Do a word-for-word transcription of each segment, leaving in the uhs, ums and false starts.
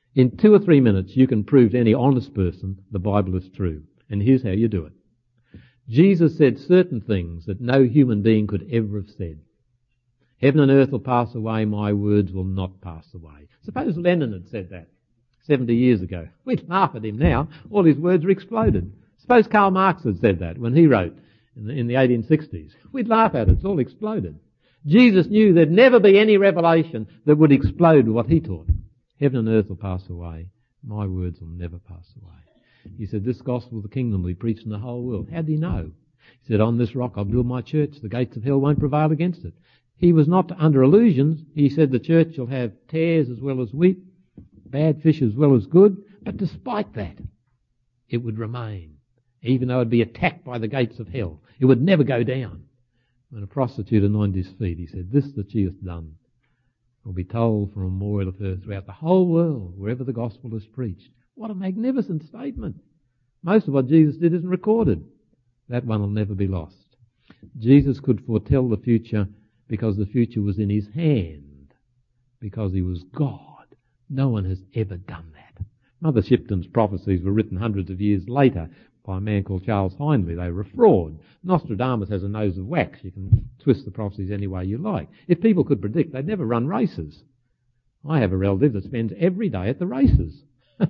In two or three minutes, you can prove to any honest person the Bible is true. And here's how you do it. Jesus said certain things that no human being could ever have said. Heaven and earth will pass away, my words will not pass away. Suppose Lennon had said that seventy years ago. We'd laugh at him now. All his words are exploded. Suppose Karl Marx had said that when he wrote in the, in the eighteen sixties. We'd laugh at it. It's all exploded. Jesus knew there'd never be any revelation that would explode what he taught. Heaven and earth will pass away. My words will never pass away. He said, this gospel of the kingdom will be preached in the whole world. How did he know? He said, on this rock I'll build my church. The gates of hell won't prevail against it. He was not under illusions. He said the church will have tares as well as wheat, bad fish as well as good. But despite that, it would remain, even though it would be attacked by the gates of hell. It would never go down. When a prostitute anointed his feet, he said, this that she hath done will be told from a memorial of her throughout the whole world, wherever the gospel is preached. What a magnificent statement. Most of what Jesus did isn't recorded. That one will never be lost. Jesus could foretell the future because the future was in his hand, because he was God. No one has ever done that. Mother Shipton's prophecies were written hundreds of years later by a man called Charles Hindley. They were a fraud. Nostradamus has a nose of wax. You can twist the prophecies any way you like. If people could predict, they'd never run races. I have a relative that spends every day at the races.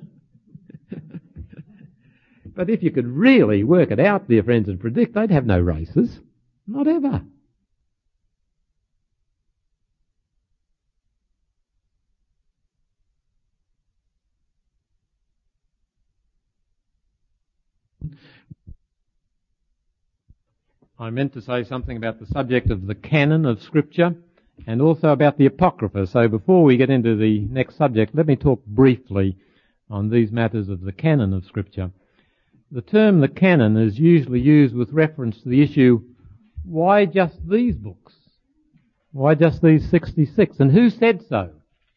But if you could really work it out, dear friends, and predict, they'd have no races. Not ever. I meant to say something about the subject of the canon of Scripture and also about the Apocrypha. So before we get into the next subject, let me talk briefly on these matters of the canon of Scripture. The term the canon is usually used with reference to the issue, why just these books? Why just these sixty-six? And who said so?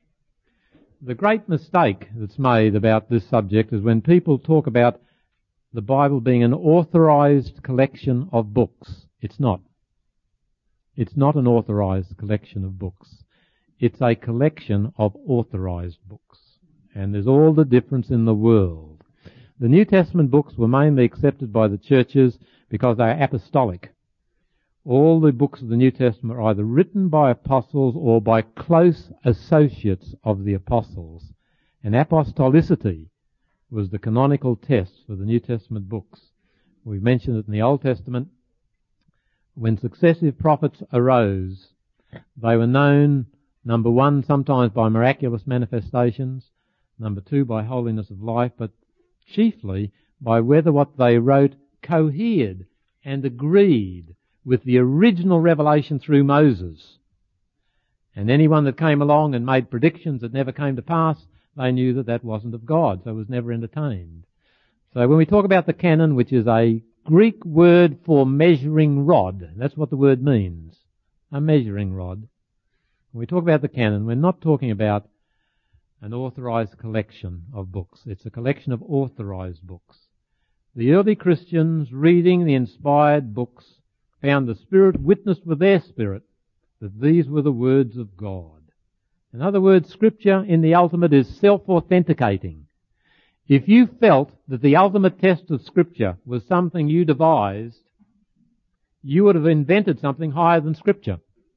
The great mistake that's made about this subject is when people talk about the Bible being an authorized collection of books. It's not. It's not an authorized collection of books. It's a collection of authorized books. And there's all the difference in the world. The New Testament books were mainly accepted by the churches because they are apostolic. All the books of the New Testament are either written by apostles or by close associates of the apostles. And apostolicity was the canonical test for the New Testament books. We've mentioned it in the Old Testament. When successive prophets arose, they were known, number one, sometimes by miraculous manifestations, number two, by holiness of life, but chiefly by whether what they wrote cohered and agreed with the original revelation through Moses. And anyone that came along and made predictions that never came to pass, they knew that that wasn't of God, so it was never entertained. So when we talk about the canon, which is a Greek word for measuring rod, that's what the word means, a measuring rod. When we talk about the canon, we're not talking about an authorized collection of books. It's a collection of authorized books. The early Christians, reading the inspired books, found the Spirit witnessed with their spirit that these were the words of God. In other words, Scripture in the ultimate is self-authenticating. If you felt that the ultimate test of Scripture was something you devised, you would have invented something higher than Scripture.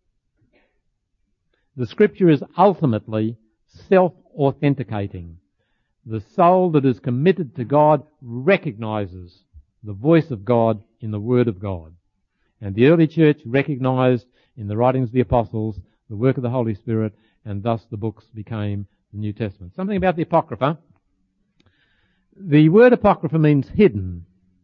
The Scripture is ultimately self-authenticating. The soul that is committed to God recognizes the voice of God in the Word of God. And the early church recognized in the writings of the apostles the work of the Holy Spirit, and thus the books became the New Testament. Something about the Apocrypha. The word Apocrypha means hidden.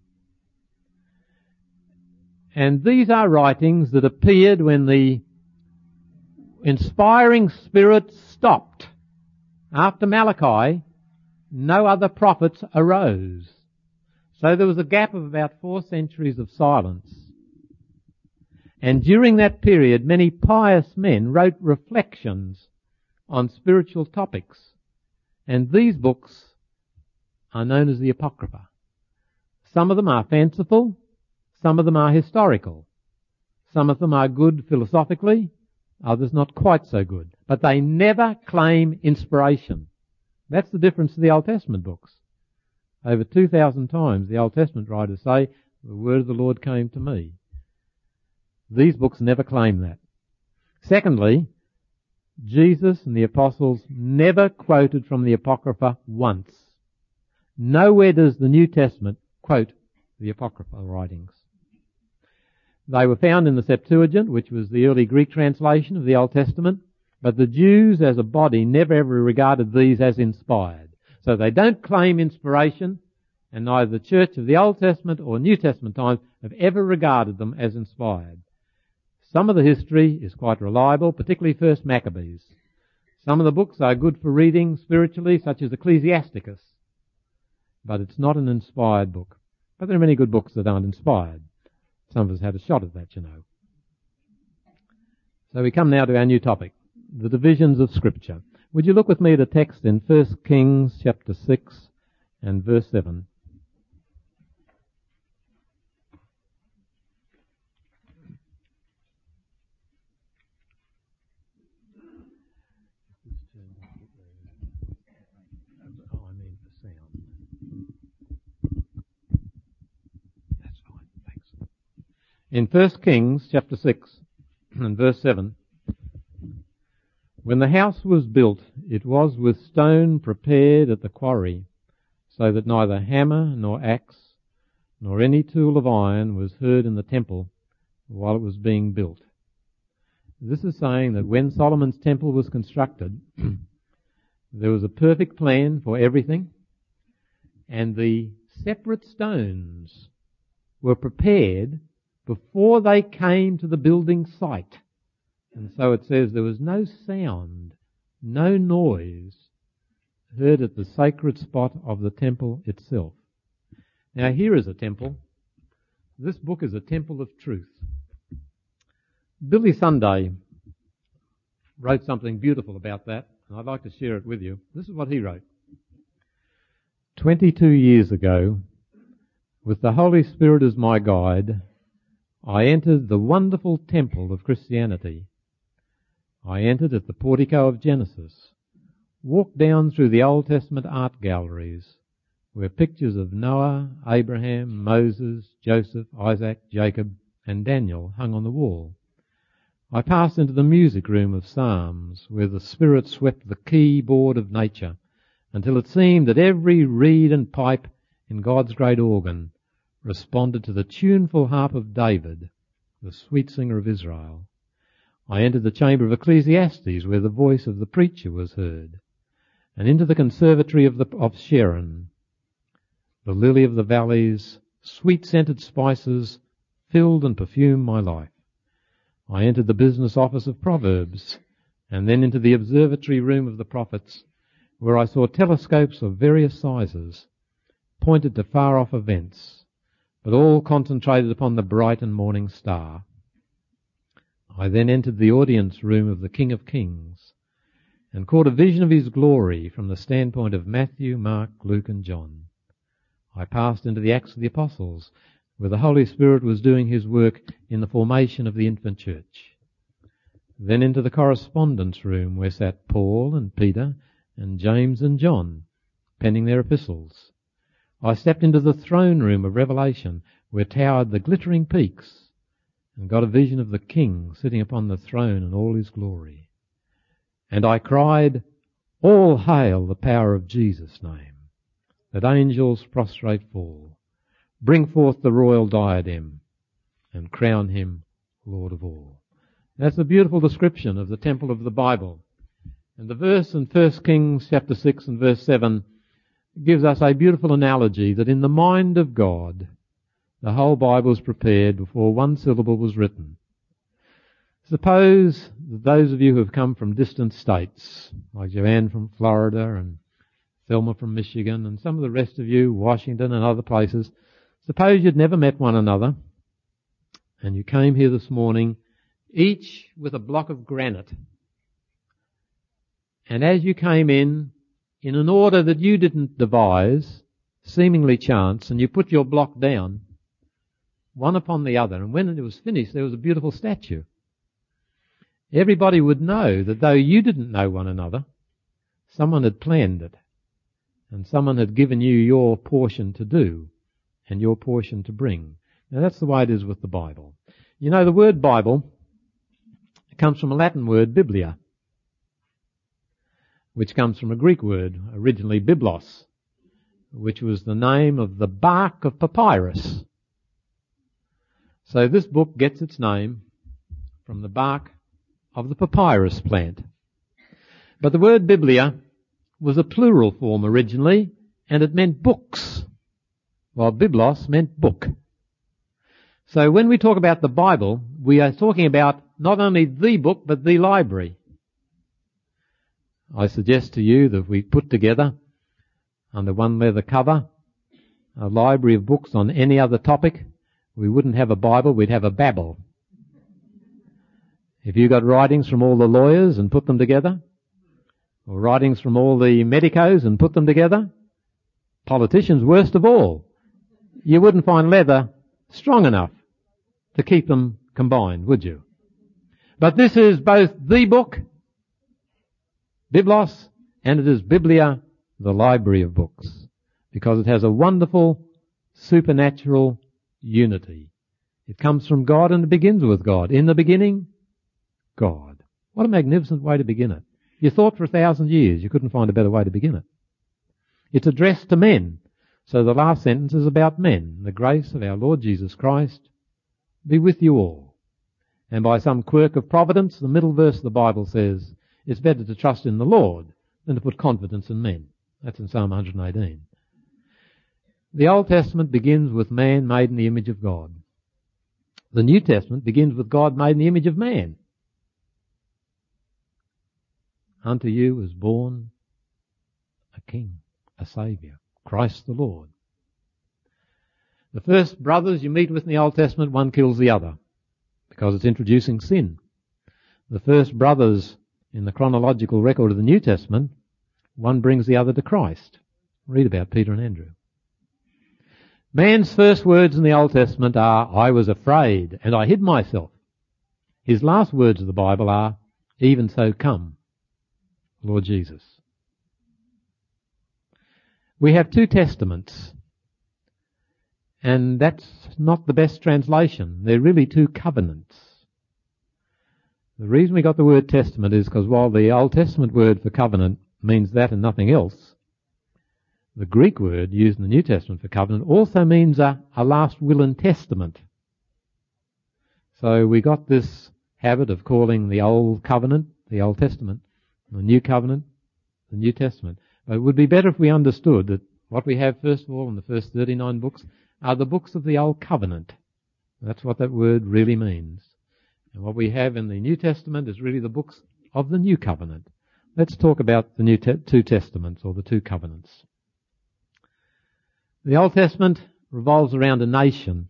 And these are writings that appeared when the inspiring Spirit stopped. After Malachi, no other prophets arose. So there was a gap of about four centuries of silence. And during that period, many pious men wrote reflections on spiritual topics. And these books are known as the Apocrypha. Some of them are fanciful, some of them are historical. Some of them are good philosophically, others not quite so good. But they never claim inspiration. That's the difference to the Old Testament books. Over two thousand times the Old Testament writers say, the word of the Lord came to me. These books never claim that. Secondly, Jesus and the apostles never quoted from the Apocrypha once. Nowhere does the New Testament quote the Apocrypha writings. They were found in the Septuagint, which was the early Greek translation of the Old Testament, but the Jews as a body never ever regarded these as inspired. So they don't claim inspiration, and neither the church of the Old Testament or New Testament times have ever regarded them as inspired. Some of the history is quite reliable, particularly First Maccabees. Some of the books are good for reading spiritually, such as Ecclesiasticus, but it's not an inspired book. But there are many good books that aren't inspired. Some of us had a shot at that, you know. So we come now to our new topic, the divisions of Scripture. Would you look with me at a text in First Kings chapter six and verse seven. In First Kings chapter six and verse seven, when the house was built, it was with stone prepared at the quarry, so that neither hammer nor axe nor any tool of iron was heard in the temple while it was being built. This is saying that when Solomon's temple was constructed, there was a perfect plan for everything, and the separate stones were prepared before they came to the building site. And so it says there was no sound, no noise heard at the sacred spot of the temple itself. Now here is a temple. This book is a temple of truth. Billy Sunday wrote something beautiful about that, and I'd like to share it with you. This is what he wrote. Twenty-two years ago, with the Holy Spirit as my guide, I entered the wonderful temple of Christianity. I entered at the portico of Genesis, walked down through the Old Testament art galleries, where pictures of Noah, Abraham, Moses, Joseph, Isaac, Jacob, and Daniel hung on the wall. I passed into the music room of Psalms, where the Spirit swept the keyboard of nature, until it seemed that every reed and pipe in God's great organ responded to the tuneful harp of David, the sweet singer of Israel. I entered the chamber of Ecclesiastes, where the voice of the preacher was heard, and into the conservatory of, the, of Sharon. The lily of the valleys, sweet-scented spices filled and perfumed my life. I entered the business office of Proverbs, and then into the observatory room of the prophets, where I saw telescopes of various sizes, pointed to far-off events, but all concentrated upon the bright and morning star. I then entered the audience room of the King of Kings, and caught a vision of his glory from the standpoint of Matthew, Mark, Luke, and John. I passed into the Acts of the Apostles, where the Holy Spirit was doing his work in the formation of the infant church. Then into the correspondence room, where sat Paul and Peter and James and John, penning their epistles. I stepped into the throne room of Revelation, where towered the glittering peaks, and got a vision of the King sitting upon the throne in all his glory. And I cried, "All hail the power of Jesus' name! Let angels prostrate fall. Bring forth the royal diadem, and crown him Lord of all." That's a beautiful description of the temple of the Bible. And the verse in First Kings chapter six and verse seven gives us a beautiful analogy that in the mind of God, the whole Bible was prepared before one syllable was written. Suppose that those of you who have come from distant states, like Joanne from Florida and Thelma from Michigan and some of the rest of you, Washington and other places, suppose you'd never met one another and you came here this morning, each with a block of granite. And as you came in, in an order that you didn't devise, seemingly chance, and you put your block down, one upon the other, and when it was finished, there was a beautiful statue. Everybody would know that though you didn't know one another, someone had planned it and someone had given you your portion to do and your portion to bring. Now that's the way it is with the Bible. You know, the word Bible comes from a Latin word, biblia, which comes from a Greek word, originally biblos, which was the name of the bark of papyrus. So this book gets its name from the bark of the papyrus plant. But the word biblia was a plural form originally, and it meant books, while biblos meant book. So when we talk about the Bible, we are talking about not only the book, but the library. I suggest to you that we put together, under one leather cover, a library of books on any other topic. We wouldn't have a Bible, we'd have a Babel. If you got writings from all the lawyers and put them together, or writings from all the medicos and put them together, politicians worst of all, you wouldn't find leather strong enough to keep them combined, would you? But this is both the book, Biblos, and it is Biblia, the library of books, because it has a wonderful supernatural unity. It comes from God and it begins with God. In the beginning, God. What a magnificent way to begin it. You thought for a thousand years you couldn't find a better way to begin it. It's addressed to men. So the last sentence is about men. The grace of our Lord Jesus Christ be with you all. And by some quirk of providence, the middle verse of the Bible says, it's better to trust in the Lord than to put confidence in men. That's in Psalm one hundred eighteen. The Old Testament begins with man made in the image of God. The New Testament begins with God made in the image of man. Unto you is born a King, a Saviour, Christ the Lord. The first brothers you meet with in the Old Testament, one kills the other, because it's introducing sin. The first brothers in the chronological record of the New Testament, one brings the other to Christ. Read about Peter and Andrew. Man's first words in the Old Testament are, I was afraid, and I hid myself. His last words of the Bible are, even so come, Lord Jesus. We have two testaments, and that's not the best translation. They're really two covenants. The reason we got the word testament is because while the Old Testament word for covenant means that and nothing else, the Greek word used in the New Testament for covenant also means a, a last will and testament. So we got this habit of calling the Old Covenant the Old Testament, the New Covenant the New Testament. But it would be better if we understood that what we have first of all in the first thirty-nine books are the books of the Old Covenant. That's what that word really means. And what we have in the New Testament is really the books of the New Covenant. Let's talk about the new te- two testaments, or the two covenants. The Old Testament revolves around a nation.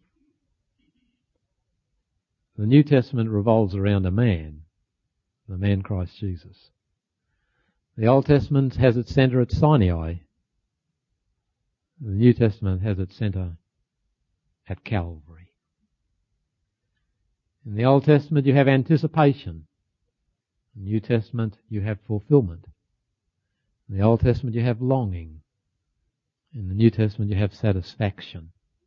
The New Testament revolves around a man, the man Christ Jesus. The Old Testament has its centre at Sinai. The New Testament has its centre at Calvary. In the Old Testament you have anticipation. In the New Testament you have fulfillment. In the Old Testament you have longing. In the New Testament you have satisfaction.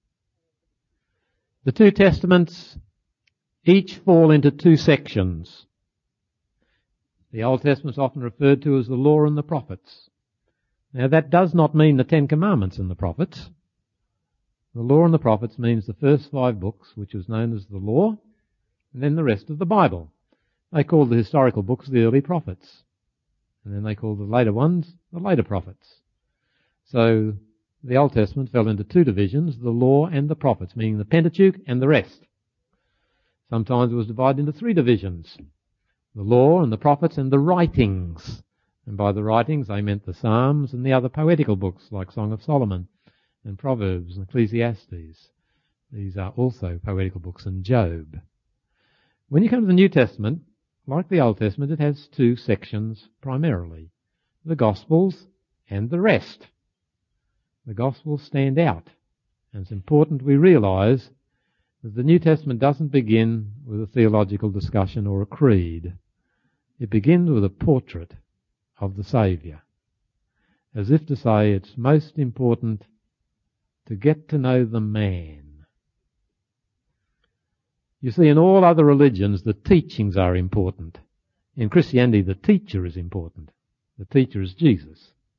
The two testaments each fall into two sections. The Old Testament is often referred to as the Law and the Prophets. Now that does not mean the Ten Commandments and the Prophets. The Law and the Prophets means the first five books, which was known as the Law, and then the rest of the Bible. They called the historical books the early prophets. And then they called the later ones the later prophets. So the Old Testament fell into two divisions, the Law and the Prophets, meaning the Pentateuch and the rest. Sometimes it was divided into three divisions, the Law and the Prophets and the Writings. And by the Writings they meant the Psalms and the other poetical books like Song of Solomon and Proverbs and Ecclesiastes. These are also poetical books, and Job. When you come to the New Testament, like the Old Testament, it has two sections primarily, the Gospels and the rest. The Gospels stand out, and it's important we realise that the New Testament doesn't begin with a theological discussion or a creed. It begins with a portrait of the Saviour. as if to say it's most important to get to know the man. You see, in all other religions, the teachings are important. In Christianity, the teacher is important. The teacher is Jesus.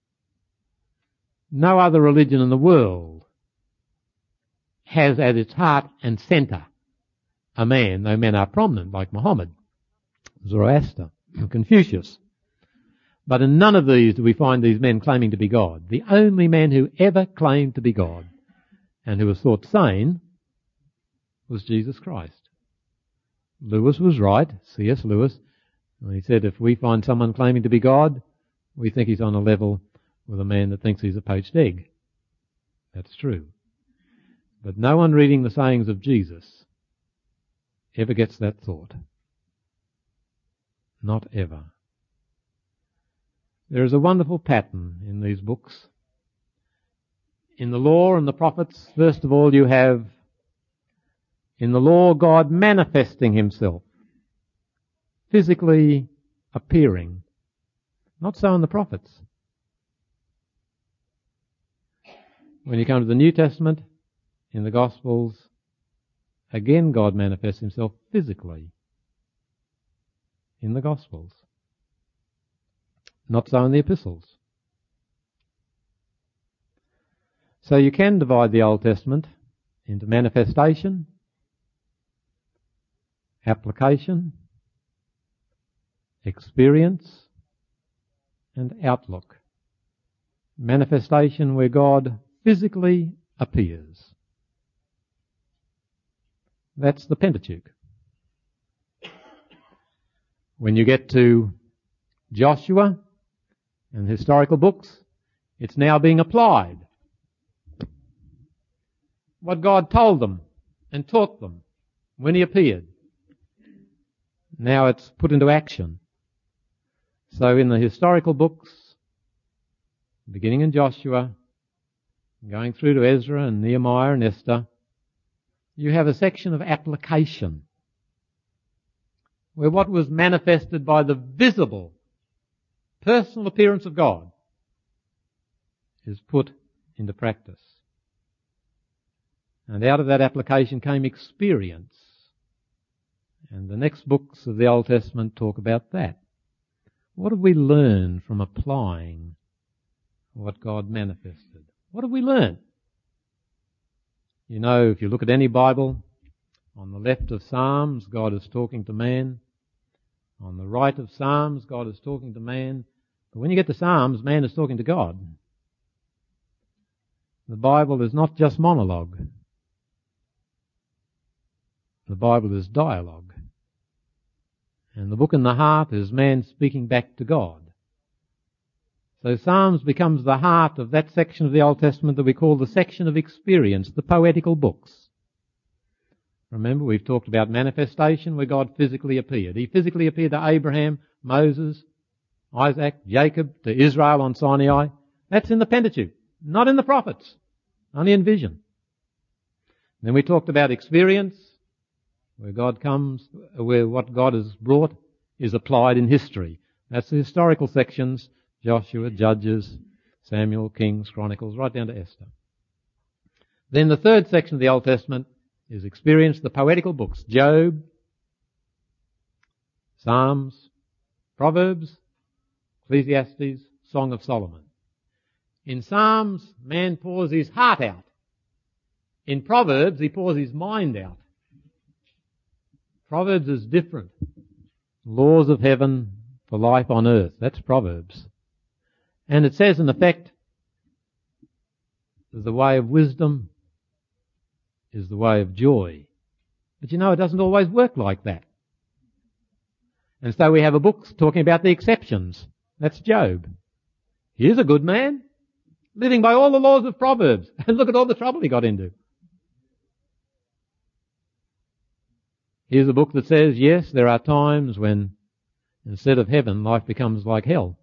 No other religion in the world has at its heart and centre a man, though men are prominent, like Muhammad, Zoroaster, and Confucius. But in none of these do we find these men claiming to be God. The only man who ever claimed to be God and who was thought sane was Jesus Christ. Lewis was right, C S Lewis, when he said if we find someone claiming to be God, we think he's on a level with a man that thinks he's a poached egg. That's true. But no one reading the sayings of Jesus ever gets that thought. Not ever. There is a wonderful pattern in these books. In the law and the prophets, first of all, you have in the law God manifesting himself, physically appearing. Not so in the prophets. When you come to the New Testament, in the Gospels, again God manifests himself physically in the Gospels. Not so in the epistles. So you can divide the Old Testament into manifestation, application, experience, and outlook. Manifestation where God physically appears. That's the Pentateuch. When you get to Joshua and historical books, it's now being applied. What God told them and taught them when he appeared. Now it's put into action. So in the historical books, beginning in Joshua, going through to Ezra and Nehemiah and Esther, you have a section of application where what was manifested by the visible personal appearance of God is put into practice. And out of that application came experience. And the next books of the Old Testament talk about that. What have we learned from applying what God manifested? What have we learned? You know, if you look at any Bible, on the left of Psalms, God is talking to man. On the right of Psalms, God is talking to man. But when you get to Psalms, man is talking to God. The Bible is not just monologue. The Bible is dialogue. And the book in the heart is man speaking back to God. So Psalms becomes the heart of that section of the Old Testament that we call the section of experience, the poetical books. Remember, we've talked about manifestation where God physically appeared. He physically appeared to Abraham, Moses, Isaac, Jacob, to Israel on Sinai. That's in the Pentateuch, not in the prophets, only in vision. Then we talked about experience, where God comes, where what God has brought is applied in history. That's the historical sections, Joshua, Judges, Samuel, Kings, Chronicles, right down to Esther. Then the third section of the Old Testament is experience, the poetical books, Job, Psalms, Proverbs, Ecclesiastes, Song of Solomon. In Psalms, man pours his heart out. In Proverbs, he pours his mind out. Proverbs is different. Laws of heaven for life on earth. That's Proverbs. And it says in effect, the way of wisdom is the way of joy. But you know, it doesn't always work like that. And so we have a book talking about the exceptions. That's Job. He's a good man, living by all the laws of Proverbs. And look at all the trouble he got into. Here's a book that says, yes, there are times when instead of heaven, life becomes like hell.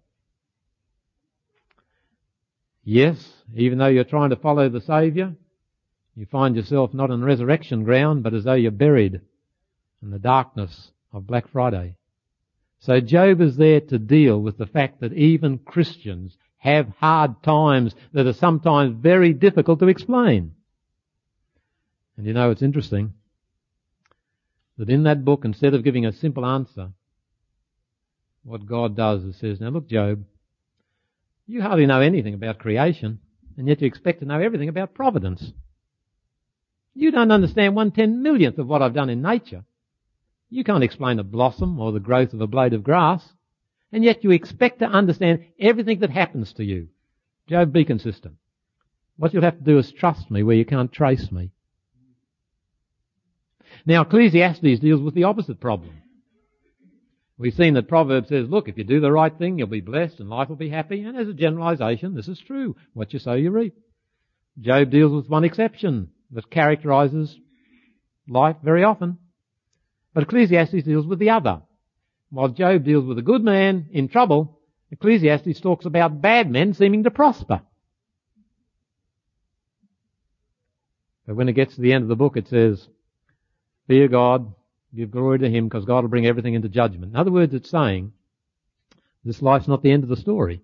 Yes, even though you're trying to follow the Saviour, you find yourself not on resurrection ground, but as though you're buried in the darkness of Black Friday. So Job is there to deal with the fact that even Christians have hard times that are sometimes very difficult to explain. And you know, it's interesting that in that book, instead of giving a simple answer, what God does is says, now look, Job, you hardly know anything about creation, and yet you expect to know everything about providence. You don't understand one ten millionth of what I've done in nature. You can't explain a blossom or the growth of a blade of grass, and yet you expect to understand everything that happens to you. Job, be consistent. What you'll have to do is trust me where you can't trace me. Now, Ecclesiastes deals with the opposite problem. We've seen that Proverbs says, look, if you do the right thing, you'll be blessed and life will be happy. And as a generalization, this is true. What you sow, you reap. Job deals with one exception that characterizes life very often. But Ecclesiastes deals with the other. While Job deals with a good man in trouble, Ecclesiastes talks about bad men seeming to prosper. But when it gets to the end of the book, it says, fear God, give glory to Him, because God will bring everything into judgment. In other words, it's saying, this life's not the end of the story.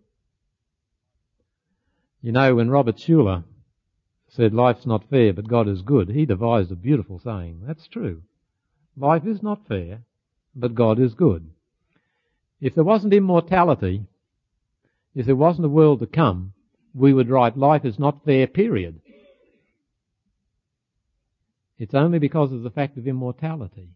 You know, when Robert Schuller said life's not fair, but God is good, he devised a beautiful saying. That's true. Life is not fair, but God is good. If there wasn't immortality, if there wasn't a world to come, we would write life is not fair, period. It's only because of the fact of immortality.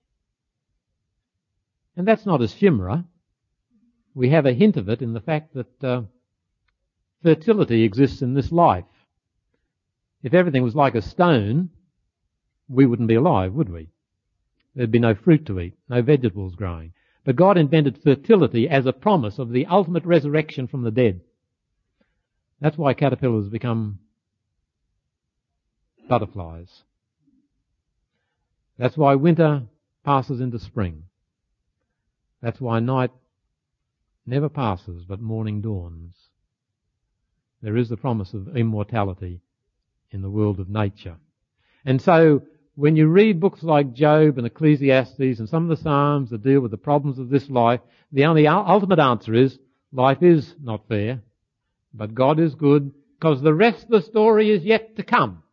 And that's not ephemera. We have a hint of it in the fact that uh, fertility exists in this life. If everything was like a stone, we wouldn't be alive, would we? There'd be no fruit to eat, no vegetables growing. But God invented fertility as a promise of the ultimate resurrection from the dead. That's why caterpillars become butterflies. That's why winter passes into spring. That's why night never passes, but morning dawns. There is the promise of immortality in the world of nature. And so, when you read books like Job and Ecclesiastes and some of the Psalms that deal with the problems of this life, the only ultimate answer is, life is not fair, but God is good, because the rest of the story is yet to come.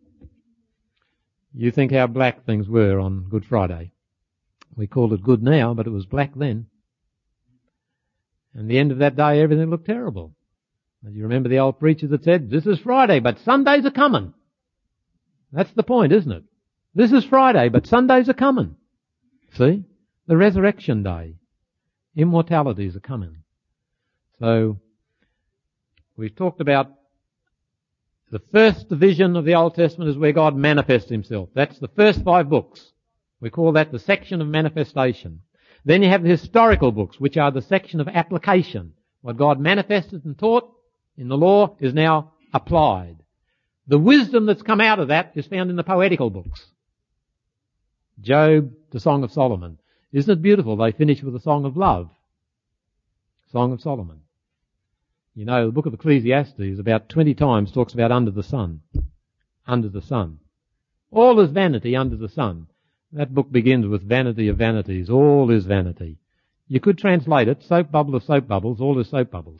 You think how black things were on Good Friday. We call it good now, but it was black then. And the end of that day, everything looked terrible. And you remember the old preacher that said, this is Friday, but Sundays are coming. That's the point, isn't it? This is Friday, but Sundays are coming. See? The resurrection day. Immortalities are coming. So, we've talked about the first division of the Old Testament is where God manifests Himself. That's the first five books. We call that the section of manifestation. Then you have the historical books, which are the section of application. What God manifested and taught in the law is now applied. The wisdom that's come out of that is found in the poetical books. Job, the Song of Solomon. Isn't it beautiful? They finish with a song of love. Song of Solomon. You know, the book of Ecclesiastes about twenty times talks about under the sun. Under the sun. All is vanity under the sun. That book begins with vanity of vanities. All is vanity. You could translate it, soap bubble of soap bubbles, all is soap bubbles.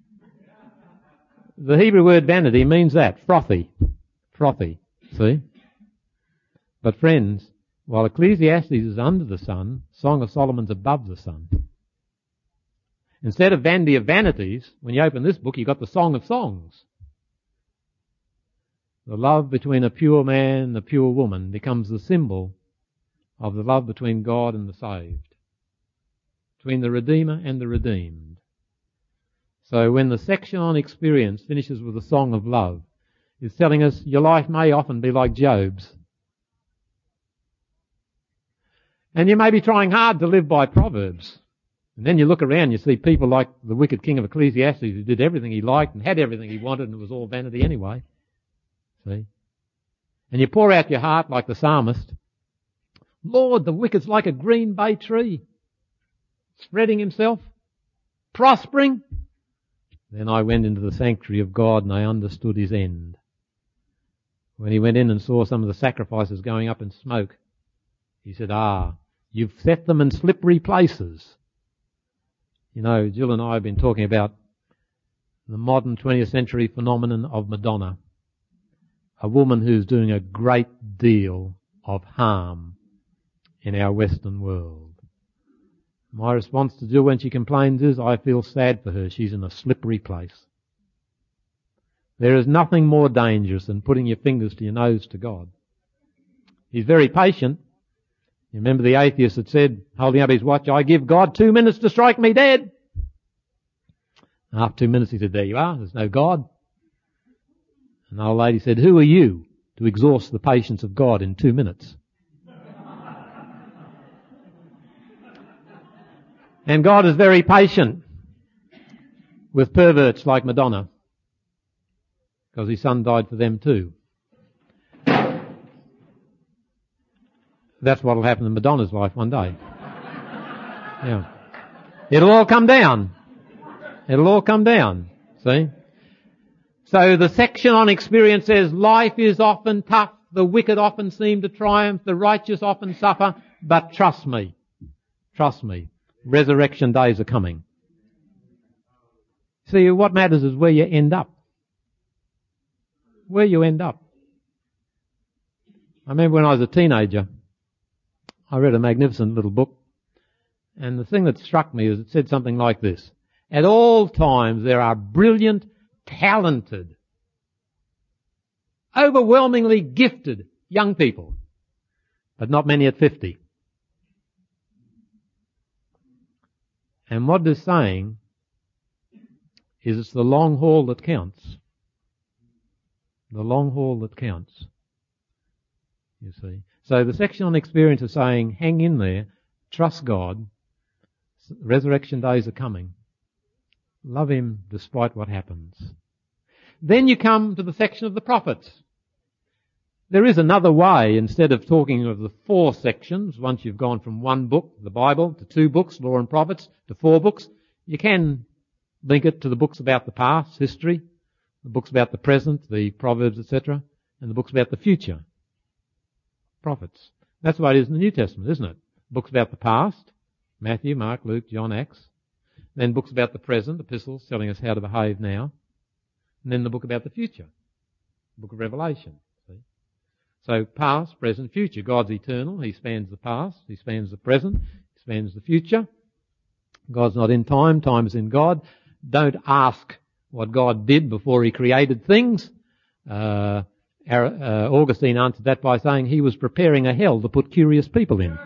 The Hebrew word vanity means that, frothy. Frothy. See? But friends, while Ecclesiastes is under the sun, Song of Solomon's above the sun. Instead of vanity of vanities, when you open this book, you've got the Song of Songs. The love between a pure man and a pure woman becomes the symbol of the love between God and the saved, between the Redeemer and the redeemed. So when the section on experience finishes with a song of love, it's telling us your life may often be like Job's. And you may be trying hard to live by Proverbs. And then you look around, you see people like the wicked king of Ecclesiastes who did everything he liked and had everything he wanted and it was all vanity anyway. See? And you pour out your heart like the psalmist. Lord, the wicked's like a green bay tree, spreading himself, prospering. Then I went into the sanctuary of God and I understood his end. When he went in and saw some of the sacrifices going up in smoke, he said, ah, you've set them in slippery places. You know, Jill and I have been talking about the modern twentieth century phenomenon of Madonna, a woman who's doing a great deal of harm in our Western world. My response to Jill when she complains is, I feel sad for her. She's in a slippery place. There is nothing more dangerous than putting your fingers to your nose to God. He's very patient. You remember the atheist that said, holding up his watch, I give God two minutes to strike me dead. After two minutes he said, there you are, there's no God. And the old lady said, who are you to exhaust the patience of God in two minutes? And God is very patient with perverts like Madonna, because his son died for them too. That's what will happen in Madonna's life one day. Yeah. It'll all come down. It'll all come down. See? So the section on experience says, life is often tough, the wicked often seem to triumph, the righteous often suffer, but trust me. Trust me. Resurrection days are coming. See, what matters is where you end up. Where you end up. I remember when I was a teenager, I read a magnificent little book, and the thing that struck me is it said something like this. At all times there are brilliant, talented, overwhelmingly gifted young people, but not many at fifty. And what they're saying is it's the long haul that counts. The long haul that counts. You see. So the section on experience is saying, hang in there, trust God, resurrection days are coming. Love Him despite what happens. Then you come to the section of the prophets. There is another way, instead of talking of the four sections, once you've gone from one book, the Bible, to two books, Law and Prophets, to four books, you can link it to the books about the past, history, the books about the present, the Proverbs, et cetera, and the books about the future, prophets. That's the way it is in the New Testament, isn't it? Books about the past, Matthew, Mark, Luke, John, Acts. Then books about the present, epistles telling us how to behave now. And then the book about the future, the book of Revelation. See? So past, present, future. God's eternal. He spans the past. He spans the present. He spans the future. God's not in time. Time is in God. Don't ask what God did before He created things. Uh, uh, Augustine answered that by saying He was preparing a hell to put curious people in.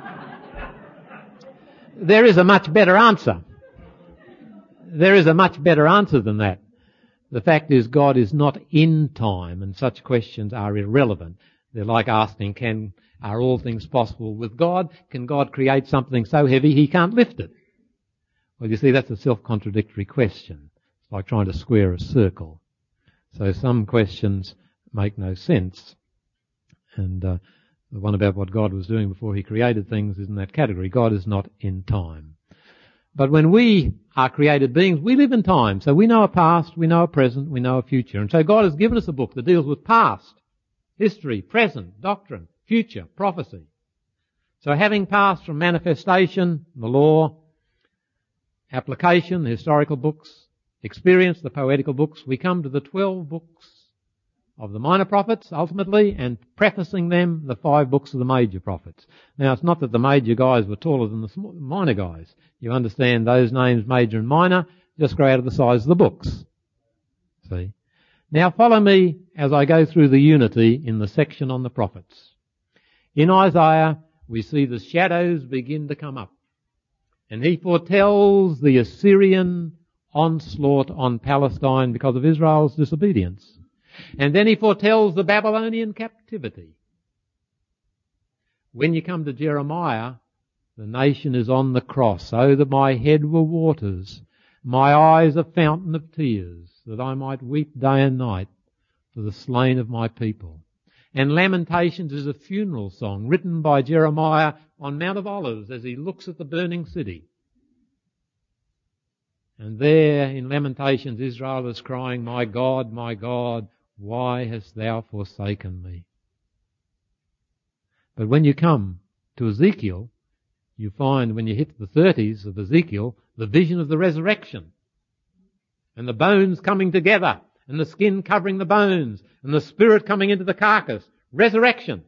There is a much better answer. There is a much better answer than that. The fact is God is not in time, and such questions are irrelevant. They're like asking, can, are all things possible with God? Can God create something so heavy He can't lift it? Well, you see, that's a self-contradictory question. It's like trying to square a circle. So some questions make no sense. And uh, the one about what God was doing before He created things is in that category. God is not in time. But when we are created beings, we live in time. So we know a past, we know a present, we know a future. And so God has given us a book that deals with past, history, present, doctrine, future, prophecy. So having passed from manifestation, the law, application, the historical books, experience, the poetical books, we come to the twelve books of the minor prophets, ultimately, and prefacing them, the five books of the major prophets. Now, it's not that the major guys were taller than the small, minor guys. You understand those names, major and minor, just grow out of the size of the books. See? Now, follow me as I go through the unity in the section on the prophets. In Isaiah, we see the shadows begin to come up. And he foretells the Assyrian onslaught on Palestine because of Israel's disobedience. And then he foretells the Babylonian captivity. When you come to Jeremiah, the nation is on the cross. Oh, that my head were waters, my eyes a fountain of tears, that I might weep day and night for the slain of my people. And Lamentations is a funeral song written by Jeremiah on Mount of Olives as he looks at the burning city. And there in Lamentations, Israel is crying, my God, my God, why hast thou forsaken me? But when you come to Ezekiel, you find when you hit the thirties of Ezekiel, the vision of the resurrection. and the bones coming together, and the skin covering the bones, and the spirit coming into the carcass. Resurrection.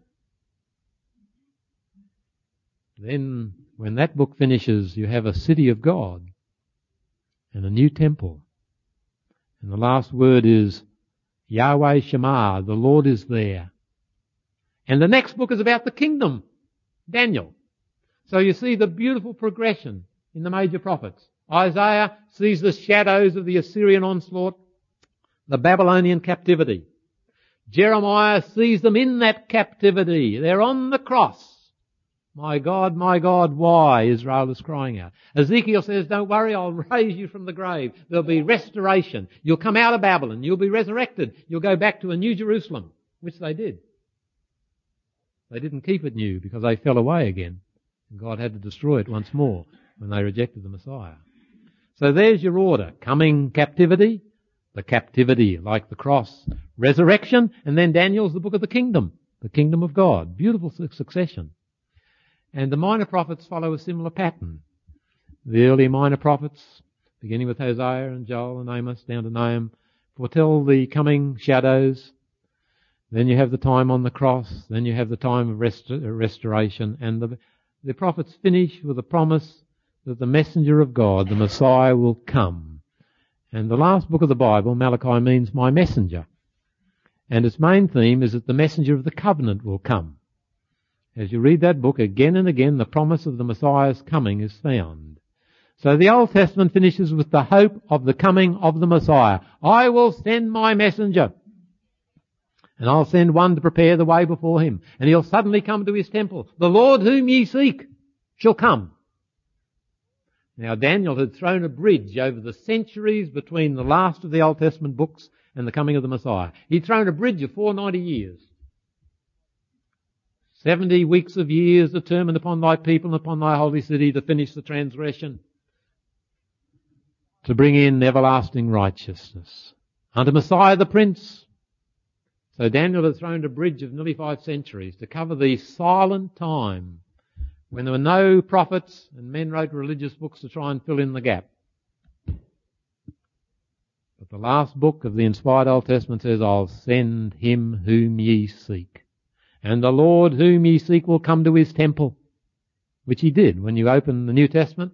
Then, when that book finishes, you have a city of God and a new temple. And the last word is Yahweh Shema, the Lord is there. And the next book is about the kingdom, Daniel. So you see the beautiful progression in the major prophets. Isaiah sees the shadows of the Assyrian onslaught, the Babylonian captivity. Jeremiah sees them in that captivity. They're on the cross. My God, my God, why? Israel is crying out. Ezekiel says, don't worry, I'll raise you from the grave. There'll be restoration. You'll come out of Babylon. You'll be resurrected. You'll go back to a new Jerusalem, which they did. They didn't keep it new because they fell away again. And God had to destroy it once more when they rejected the Messiah. So there's your order. Coming captivity, the captivity like the cross, resurrection, and then Daniel's the book of the kingdom, the kingdom of God. Beautiful succession. And the minor prophets follow a similar pattern. The early minor prophets, beginning with Hosea and Joel and Amos down to Nahum, foretell the coming shadows. Then you have the time on the cross. Then you have the time of rest- restoration. And the, the prophets finish with a promise that the messenger of God, the Messiah, will come. And the last book of the Bible, Malachi, means my messenger. And its main theme is that the messenger of the covenant will come. As you read that book again and again, the promise of the Messiah's coming is found. So the Old Testament finishes with the hope of the coming of the Messiah. I will send my messenger, and I'll send one to prepare the way before him, and he'll suddenly come to his temple. The Lord whom ye seek shall come. Now Daniel had thrown a bridge over the centuries between the last of the Old Testament books and the coming of the Messiah. He'd thrown a bridge of four hundred ninety years. Seventy weeks of years determined upon thy people and upon thy holy city to finish the transgression, to bring in everlasting righteousness. Unto Messiah the Prince. So Daniel had thrown a bridge of nearly five centuries to cover the silent time when there were no prophets and men wrote religious books to try and fill in the gap. But the last book of the inspired Old Testament says, I'll send him whom ye seek. And the Lord whom ye seek will come to his temple, which he did when you open the New Testament.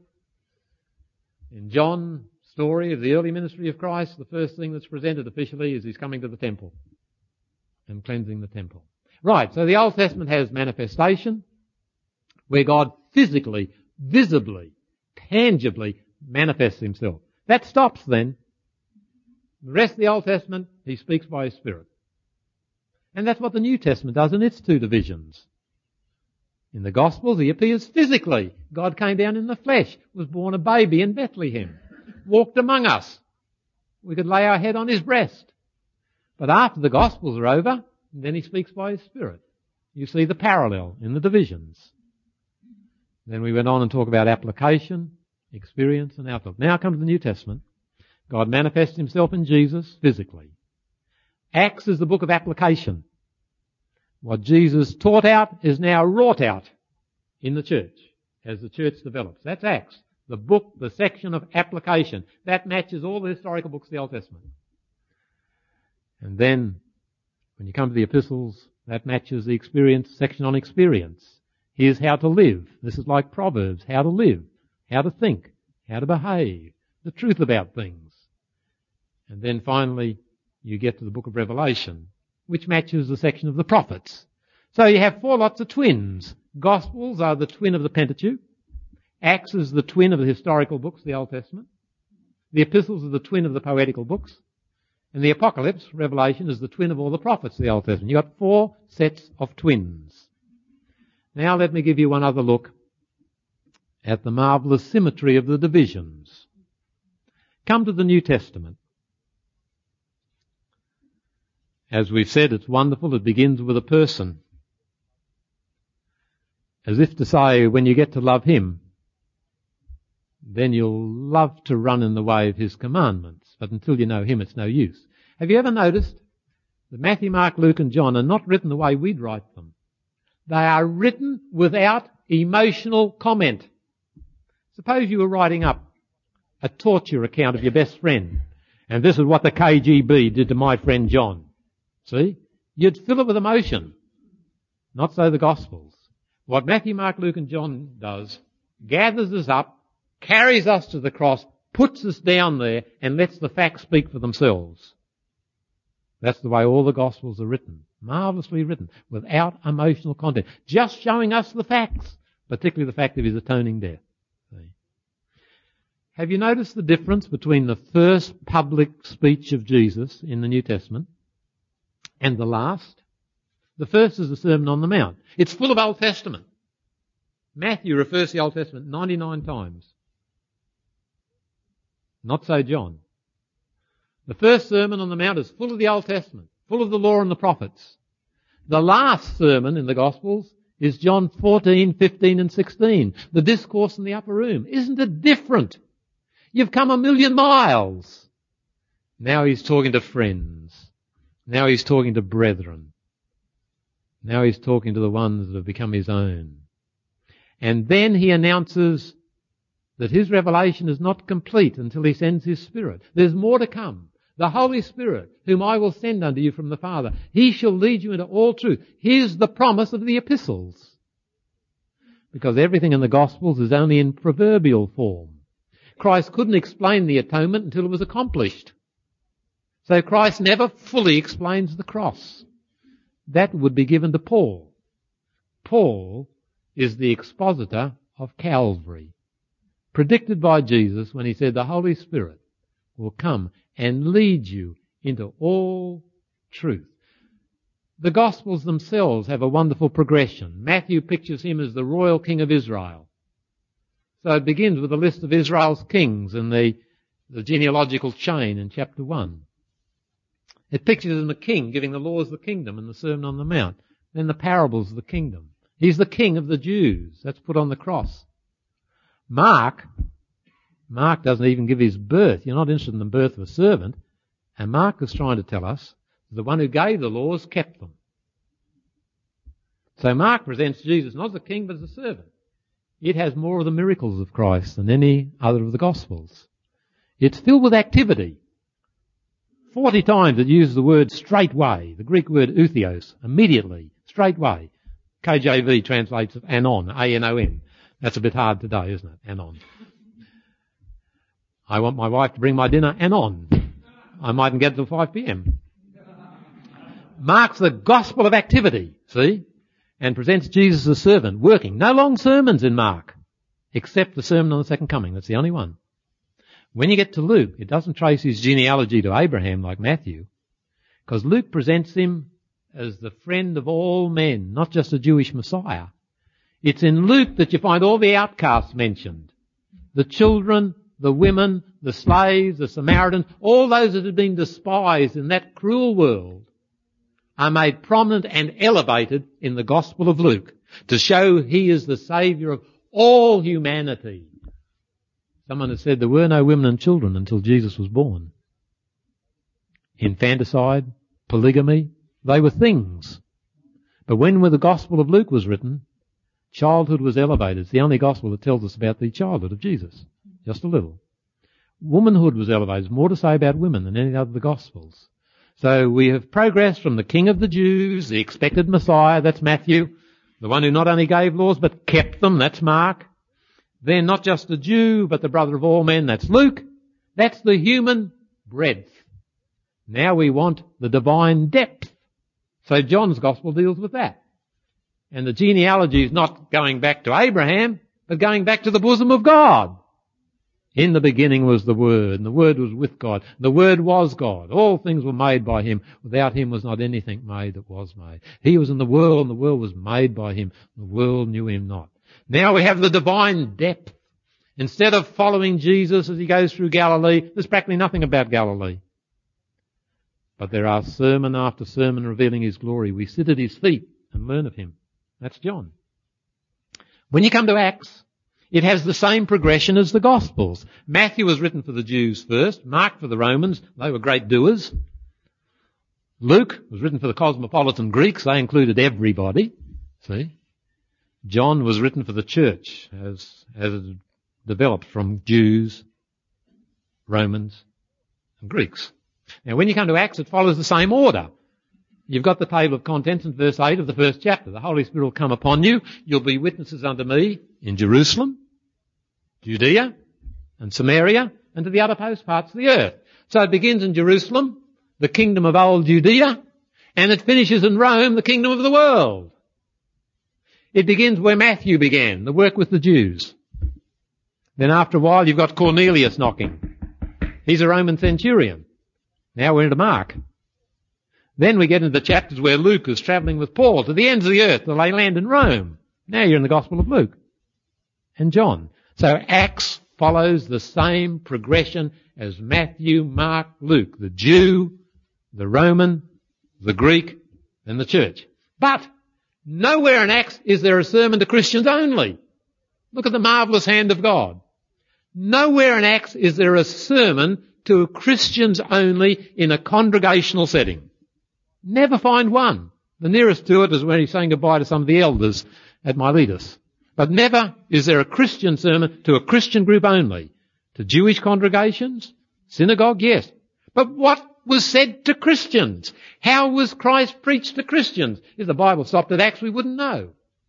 In John's story of the early ministry of Christ, the first thing that's presented officially is he's coming to the temple and cleansing the temple. Right, so the Old Testament has manifestation, where God physically, visibly, tangibly manifests himself. That stops then. The rest of the Old Testament, he speaks by his Spirit. And that's what the New Testament does in its two divisions. In the Gospels, he appears physically. God came down in the flesh, was born a baby in Bethlehem, walked among us. We could lay our head on his breast. But after the Gospels are over, then he speaks by his Spirit. You see the parallel in the divisions. Then we went on and talked about application, experience, and outlook. Now comes the New Testament. God manifests himself in Jesus physically. Acts is the book of application. What Jesus taught out is now wrought out in the church as the church develops. That's Acts, the book, the section of application. That matches all the historical books of the Old Testament. And then, when you come to the epistles, that matches the experience section on experience. Here's how to live. This is like Proverbs, how to live, how to think, how to behave, the truth about things. And then finally, you get to the book of Revelation, which matches the section of the prophets. So you have four lots of twins. Gospels are the twin of the Pentateuch. Acts is the twin of the historical books, the Old Testament. The epistles are the twin of the poetical books. And the Apocalypse, Revelation, is the twin of all the prophets of the Old Testament. You've got four sets of twins. Now let me give you one other look at the marvellous symmetry of the divisions. Come to the New Testament. As we've said, it's wonderful. It begins with a person. As if to say, when you get to love him, then you'll love to run in the way of his commandments. But until you know him, it's no use. Have you ever noticed that Matthew, Mark, Luke and John are not written the way we'd write them? They are written without emotional comment. Suppose you were writing up a torture account of your best friend, And this is what the K G B did to my friend John. See? You'd fill it with emotion. Not so the Gospels. What Matthew, Mark, Luke and John does, gathers us up, carries us to the cross, puts us down there and lets the facts speak for themselves. That's the way all the Gospels are written. Marvellously written, without emotional content. Just showing us the facts, particularly the fact of his atoning death. See? Have you noticed the difference between the first public speech of Jesus in the New Testament and the last? The first is the Sermon on the Mount. It's full of Old Testament. Matthew refers to the Old Testament ninety-nine times. Not so John. The first Sermon on the Mount is full of the Old Testament, full of the law and the prophets. The last sermon in the Gospels is John fourteen, fifteen and sixteen, the discourse in the upper room. Isn't it different? You've come a million miles. Now he's talking to friends. Now he's talking to brethren. Now he's talking to the ones that have become his own. And then he announces that his revelation is not complete until he sends his Spirit. There's more to come. The Holy Spirit, whom I will send unto you from the Father, he shall lead you into all truth. Here's the promise of the epistles. Because everything in the Gospels is only in proverbial form. Christ couldn't explain the atonement until it was accomplished. So Christ never fully explains the cross. That would be given to Paul. Paul is the expositor of Calvary, predicted by Jesus when he said the Holy Spirit will come and lead you into all truth. The Gospels themselves have a wonderful progression. Matthew pictures him as the royal king of Israel. So it begins with a list of Israel's kings in the, the genealogical chain in chapter one. It pictures him a king giving the laws of the kingdom in the Sermon on the Mount. Then the parables of the kingdom. He's the king of the Jews. That's put on the cross. Mark, Mark doesn't even give his birth. You're not interested in the birth of a servant. And Mark is trying to tell us that the one who gave the laws kept them. So Mark presents Jesus not as a king but as a servant. It has more of the miracles of Christ than any other of the Gospels. It's filled with activity. Forty times it uses the word straightway, the Greek word outheos, immediately, straightway. K J V translates it anon, A N O N. That's a bit hard today, isn't it? Anon. I want my wife to bring my dinner anon. I mightn't get it till five p.m. Mark's the gospel of activity, see? And presents Jesus as a servant, working. No long sermons in Mark, except the sermon on the second coming. That's the only one. When you get to Luke, it doesn't trace his genealogy to Abraham like Matthew, because Luke presents him as the friend of all men, not just a Jewish Messiah. It's in Luke that you find all the outcasts mentioned. The children, the women, the slaves, the Samaritans, all those that had been despised in that cruel world are made prominent and elevated in the Gospel of Luke to show he is the Saviour of all humanity. Someone has said there were no women and children until Jesus was born. Infanticide, polygamy, they were things. But when the Gospel of Luke was written, childhood was elevated. It's the only Gospel that tells us about the childhood of Jesus. Just a little. Womanhood was elevated. There's more to say about women than any other of the Gospels. So we have progressed from the King of the Jews, the expected Messiah, that's Matthew, the one who not only gave laws but kept them, that's Mark. Then not just a Jew but the brother of all men, that's Luke. That's the human breadth. Now we want the divine depth. So John's Gospel deals with that. And the genealogy is not going back to Abraham, but going back to the bosom of God. In the beginning was the Word, and the Word was with God. The Word was God. All things were made by Him. Without Him was not anything made that was made. He was in the world, and the world was made by Him. The world knew Him not. Now we have the divine depth. Instead of following Jesus as He goes through Galilee, there's practically nothing about Galilee. But there are sermon after sermon revealing His glory. We sit at His feet and learn of Him. That's John. When you come to Acts, it has the same progression as the Gospels. Matthew was written for the Jews first, Mark for the Romans. They were great doers. Luke was written for the cosmopolitan Greeks. They included everybody. See? John was written for the church as, as it developed from Jews, Romans, and Greeks. Now when you come to Acts, it follows the same order. You've got the table of contents in verse eight of the first chapter. The Holy Spirit will come upon you. You'll be witnesses unto me in Jerusalem, Judea, and Samaria, and to the uttermost parts of the earth. So it begins in Jerusalem, the kingdom of old Judea, and it finishes in Rome, the kingdom of the world. It begins where Matthew began, the work with the Jews. Then after a while you've got Cornelius knocking. He's a Roman centurion. Now we're into Mark. Then we get into the chapters where Luke is travelling with Paul to the ends of the earth till they land in Rome. Now you're in the Gospel of Luke and John. So Acts follows the same progression as Matthew, Mark, Luke. The Jew, the Roman, the Greek, and the church. But nowhere in Acts is there a sermon to Christians only. Look at the marvellous hand of God. Nowhere in Acts is there a sermon to Christians only in a congregational setting. Never find one. The nearest to it is when he's saying goodbye to some of the elders at Miletus. But never is there a Christian sermon to a Christian group only. To Jewish congregations, synagogue, yes. But what was said to Christians? How was Christ preached to Christians? If the Bible stopped at Acts, we wouldn't know.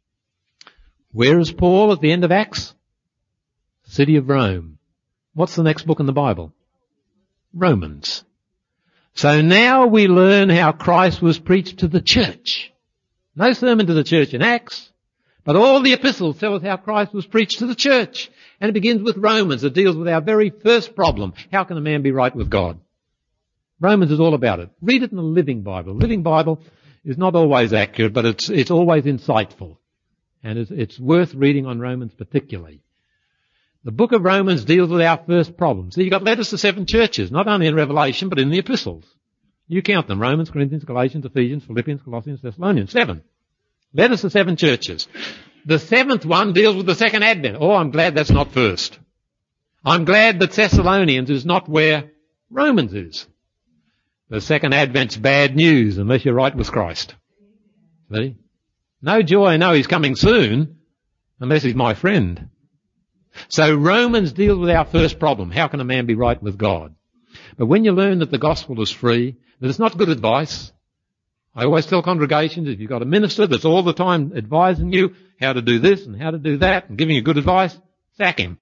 Where is Paul at the end of Acts? City of Rome. What's the next book in the Bible? Romans. So now we learn how Christ was preached to the church. No sermon to the church in Acts, but all the epistles tell us how Christ was preached to the church. And it begins with Romans. It deals with our very first problem. How can a man be right with God? Romans is all about it. Read it in the Living Bible. The Living Bible is not always accurate, but it's, it's always insightful. And it's, it's worth reading on Romans particularly. The book of Romans deals with our first problem. So you've got letters to seven churches, not only in Revelation, but in the epistles. You count them. Romans, Corinthians, Galatians, Ephesians, Philippians, Colossians, Thessalonians. Seven. Letters to seven churches. The seventh one deals with the second advent. Oh, I'm glad that's not first. I'm glad that Thessalonians is not where Romans is. The second advent's bad news unless you're right with Christ. See? No joy, I know he's coming soon, unless he's my friend. So Romans deals with our first problem. How can a man be right with God? But when you learn that the gospel is free, that it's not good advice, I always tell congregations, if you've got a minister that's all the time advising you how to do this and how to do that and giving you good advice, sack him.